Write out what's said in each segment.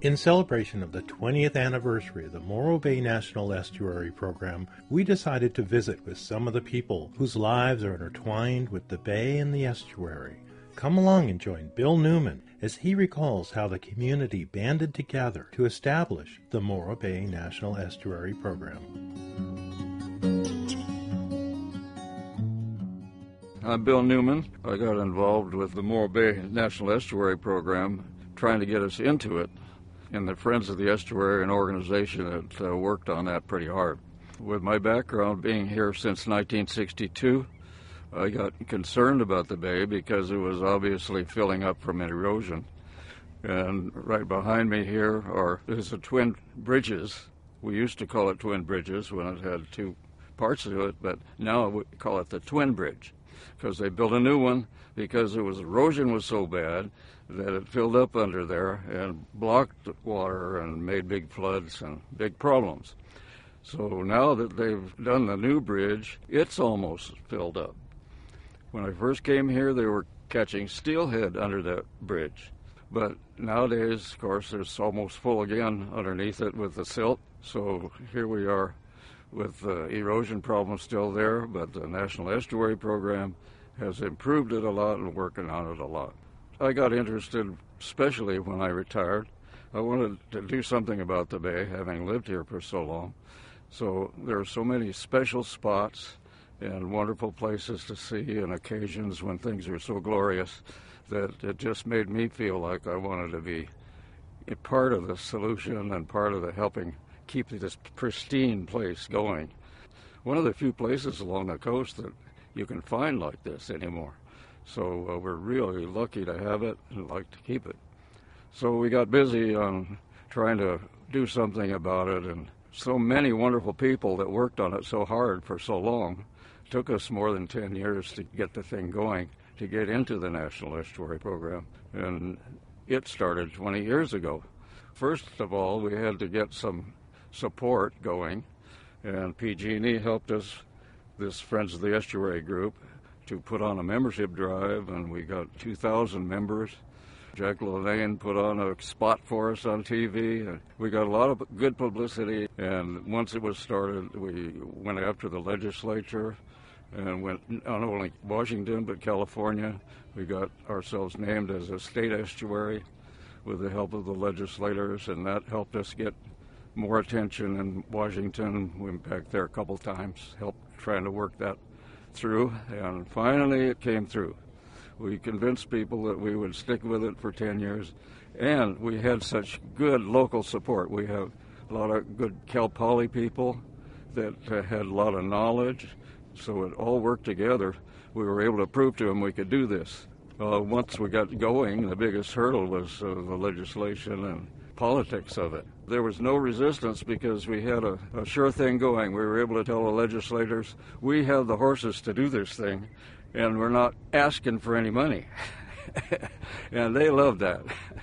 In celebration of the 20th anniversary of the Morro Bay National Estuary Program, we decided to visit with some of the people whose lives are intertwined with the bay and the estuary. Come along and join Bill Newman as he recalls how the community banded together to establish the Morro Bay National Estuary Program. I'm Bill Newman. I got involved with the Morro Bay National Estuary Program, trying to get us into it. And the Friends of the Estuary, an organization that worked on that pretty hard. With my background being here since 1962, I got concerned about the bay because it was obviously filling up from erosion. And right behind me here is the Twin Bridges. We used to call it Twin Bridges when it had two parts to it, but now we call it the Twin Bridge because they built a new one because erosion was so bad that it filled up under there and blocked the water and made big floods and big problems. So now that they've done the new bridge, it's almost filled up. When I first came here, they were catching steelhead under that bridge. But nowadays, of course, it's almost full again underneath it with the silt. So here we are with the erosion problem still there, but the National Estuary Program has improved it a lot and working on it a lot. I got interested, especially when I retired. I wanted to do something about the bay, having lived here for so long. So there are so many special spots and wonderful places to see and occasions when things are so glorious that it just made me feel like I wanted to be a part of the solution and part of the helping keep this pristine place going. One of the few places along the coast that you can find like this anymore. So we're really lucky to have it and like to keep it. So we got busy on trying to do something about it, and so many wonderful people that worked on it so hard for so long. It took us more than 10 years to get the thing going, to get into the National Estuary Program, and it started 20 years ago. First of all, we had to get some support going, and PG&E helped us, this Friends of the Estuary group, to put on a membership drive, and we got 2,000 members. Jack LaLanne put on a spot for us on TV, and we got a lot of good publicity. And once it was started, we went after the legislature and went not only Washington but California. We got ourselves named as a state estuary with the help of the legislators, and that helped us get more attention in Washington. We went back there a couple times, helped trying to work that through, and finally it came through. We convinced people that we would stick with it for 10 years, and we had such good local support. We have a lot of good Cal Poly people that had a lot of knowledge, so it all worked together. We were able to prove to them we could do this. Once we got going, the biggest hurdle was the legislation and politics of it. There was no resistance because we had a sure thing going. We were able to tell the legislators, we have the horses to do this thing, and we're not asking for any money. And they loved that.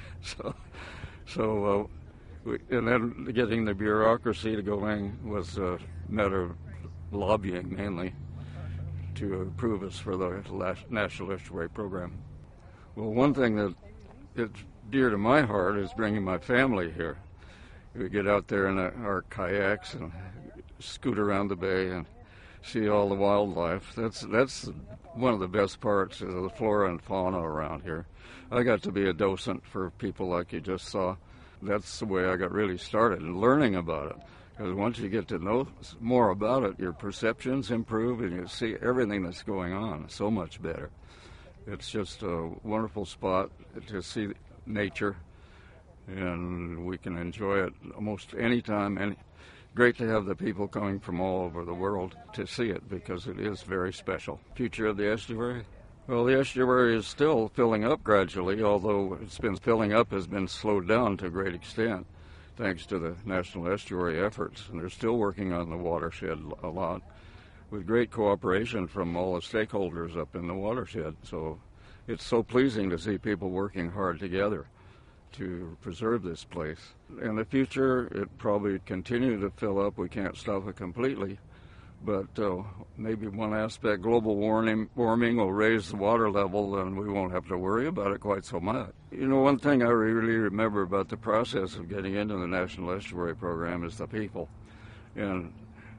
And then getting the bureaucracy to going was a matter of lobbying mainly to approve us for the National Estuary Program. Well, one thing that is dear to my heart is bringing my family here. We get out there in our kayaks and scoot around the bay and see all the wildlife. That's one of the best parts of the flora and fauna around here. I got to be a docent for people like you just saw. That's the way I got really started in learning about it. Because once you get to know more about it, your perceptions improve and you see everything that's going on so much better. It's just a wonderful spot to see nature, and we can enjoy it almost any time. And great to have the people coming from all over the world to see it because it is very special. Future of the estuary? Well, the estuary is still filling up gradually, although it's been filling up has been slowed down to a great extent thanks to the National Estuary efforts. And they're still working on the watershed a lot with great cooperation from all the stakeholders up in the watershed. So it's so pleasing to see people working hard together to preserve this place. In the future, it probably continue to fill up. We can't stop it completely, But maybe one aspect, global warming will raise the water level, and we won't have to worry about it quite so much. You know, one thing I really remember about the process of getting into the National Estuary Program is the people. And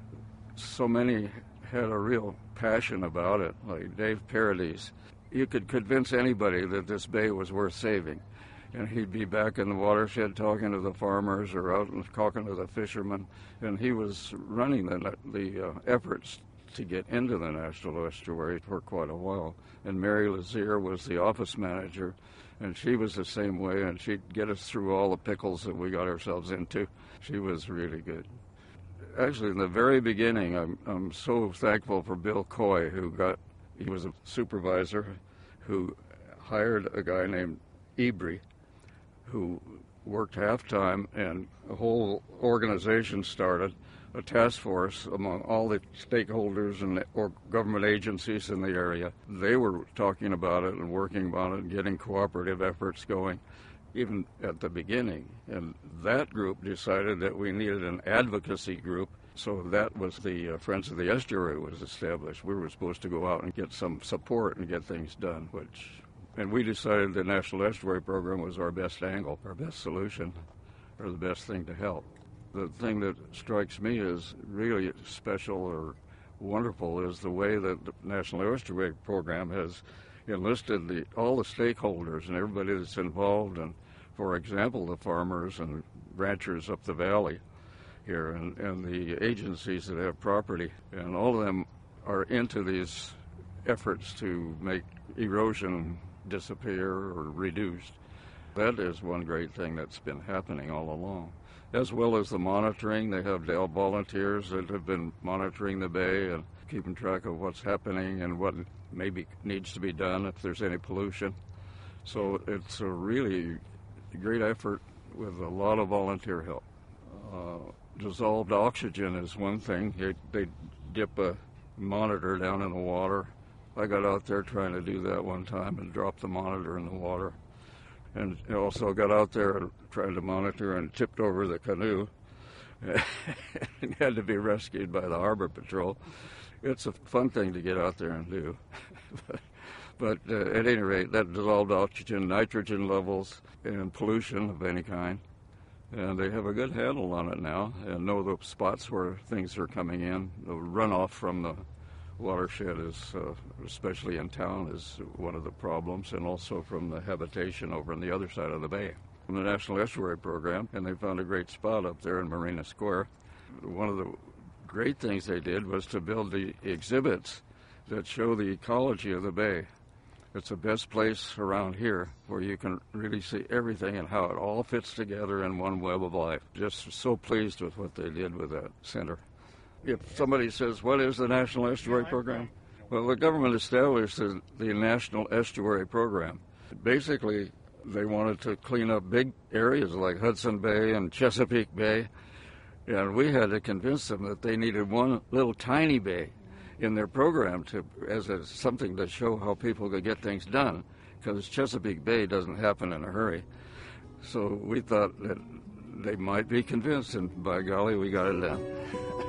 so many had a real passion about it, like Dave Paradis. You could convince anybody that this bay was worth saving. And he'd be back in the watershed talking to the farmers or out and talking to the fishermen. And he was running the efforts to get into the National Estuary for quite a while. And Mary Lazier was the office manager, and she was the same way, and she'd get us through all the pickles that we got ourselves into. She was really good. Actually, in the very beginning, I'm so thankful for Bill Coy, he was a supervisor who hired a guy named Ebry, who worked half-time, and a whole organization started, a task force among all the stakeholders and government agencies in the area. They were talking about it and working on it and getting cooperative efforts going, even at the beginning. And that group decided that we needed an advocacy group, so that was the Friends of the Estuary was established. We were supposed to go out and get some support and get things done, and we decided the National Estuary Program was our best angle, our best solution, or the best thing to help. The thing that strikes me as really special or wonderful is the way that the National Estuary Program has enlisted all the stakeholders and everybody that's involved, and for example, the farmers and ranchers up the valley here and the agencies that have property, and all of them are into these efforts to make erosion disappear or reduced. That is one great thing that's been happening all along. As well as the monitoring, they have volunteers that have been monitoring the bay and keeping track of what's happening and what maybe needs to be done if there's any pollution. So it's a really great effort with a lot of volunteer help. Dissolved oxygen is one thing. They dip a monitor down in the water. I got out there trying to do that one time and dropped the monitor in the water. And also got out there trying to monitor and tipped over the canoe and had to be rescued by the Harbor Patrol. It's a fun thing to get out there and do. But at any rate, that dissolved oxygen, nitrogen levels, and pollution of any kind. And they have a good handle on it now and know the spots where things are coming in. The runoff from the watershed is, especially in town, is one of the problems, and also from the habitation over on the other side of the bay. From the National Estuary Program, and they found a great spot up there in Marina Square. One of the great things they did was to build the exhibits that show the ecology of the bay. It's the best place around here where you can really see everything and how it all fits together in one web of life. Just so pleased with what they did with that center. If somebody says, what is the National Estuary Program? Well, the government established the National Estuary Program. Basically, they wanted to clean up big areas like Hudson Bay and Chesapeake Bay, and we had to convince them that they needed one little tiny bay in their program as something to show how people could get things done, because Chesapeake Bay doesn't happen in a hurry. So we thought that they might be convinced, and by golly, we got it done.